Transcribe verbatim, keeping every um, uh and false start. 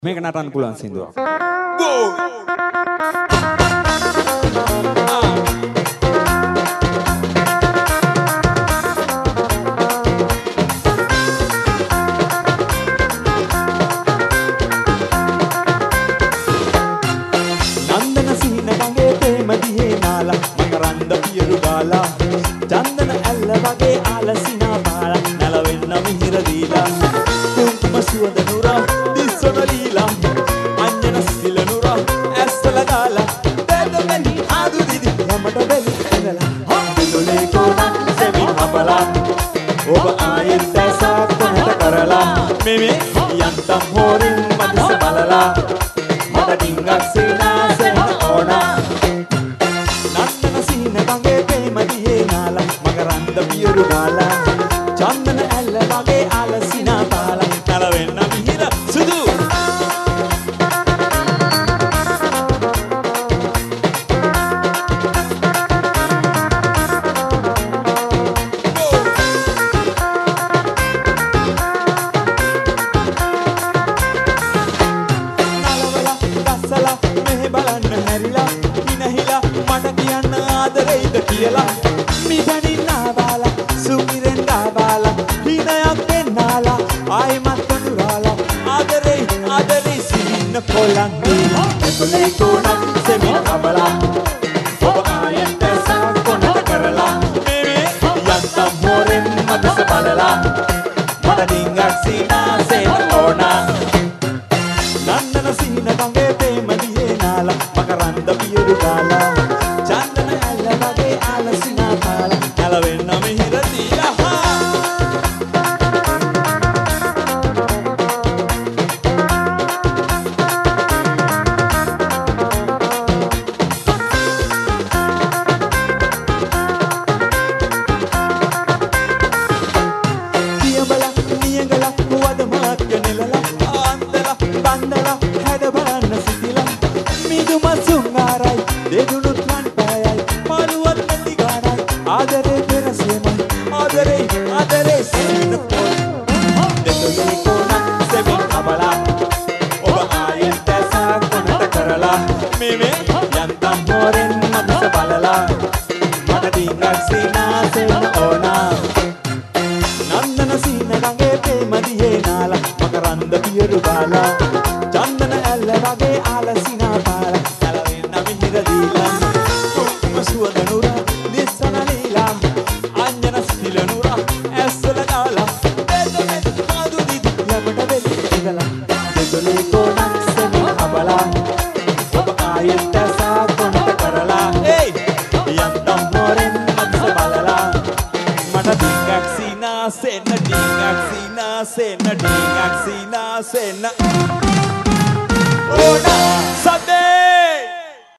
මේක නටන්න පුළුවන් සින්දුවක්. නන්දන සීන ගඟේ ප්‍රේම දිහේ නාලා මකරන්ද පියරු ගාලා චන්දන ඇල්ල වගේ ආලසිනා පාලා නැලවෙන්න මිහිර දීලා කුංකුම සුවඳ නුරා දිස්සන ලීලා අඤ්ඤන සිල නුරා ඇස්සල ගාලා දෙදමනි ආදු දිදි යමඩ බැලි ඇඳලා හම්බුලේ කොණක් සෙමි හබලා ඔබ ආයෙත් දැසක් කොහට කරලා මෙමෙ යන්තම් හොරින් මදස බලලා මට ඩිංගක් සීනාසෙන් ඕනා නන්නන සීන ගඟේ ප්‍රේම දිහේ නාලා මකරන්ද පියරු ගාලා චන්දන ඇල්ල වගේ ආලසිනා පාලා නැලවෙන්න මිහිර සුදු කියලා මිදනින් ආවාලා සුමිරෙන් ආවාලා හිනයක් දෙන්නාලා ආයිමත් කඳුරාලා ආදරේ ආදරේ සින්න කොලන් දීලා එතලේ කොණක් සෙමින් අබලා ඔබ ආයෙත් දැසක් කොනට කරලා මේ යන්තම් හොරෙන් මදස බලලා මට ඩිංගක් සීනාසෙන් ඕනා නන්නන සීන ගඟේ ප්‍රේම දිහේ නාලා මකරන්ද පියරු ගාලා චන්දන ඇල්ල වගේ ආලසිනා පාලා නැලවෙන්න මිහිර දීලා පියඹල නියඟල වදමක් නෙලලා ආන්දලා බන්දලා හැඩ බලන්න සිටිලා මිදුම සුංගාරයි දෙදුණුත් වන් පෑයයි මාළුවත් නැති ගානයි ආදරේ පෙරසෙමයි ආදරේ ආදරේ සින්න පොල් දෙතොලේ කොණක් සෙමින් අබලා ඔබ ආයෙත් දැසක් කොනට කරලා මෙමෙ යන්තම් හොරෙන් මදස බලලා මට ඩිංගක් සීනාසෙන් ඕනා නන්දන සීන ගඟේ ප්‍රේම දිහේ නාලා මකරන්ද පියරු ගාලා චන්දන ඇල්ල වගේ ආලසිනා පාලා නැලවෙන්න මිහිර දීලා කුංකුම සුවඳ නුරා දිස්සන ලීලා අඤ්ඤන සිල නුරා ඇස්සල ගාලා දෙදමෙත් ආදු දිදි යමඩ බෙලි ඉඳලා දෙදොලේ කොණක් සෙමින් අබලා ඔබ ආයෙත් දැසක් කොනට කරලා ඒ යන්තම් හොරෙන් මදස බලලා මට ඩිංගක් සීනාසෙන් ඩිංගක් සීනාසෙන් ඩිංගක් සීනාසෙන් ඕනා සදේ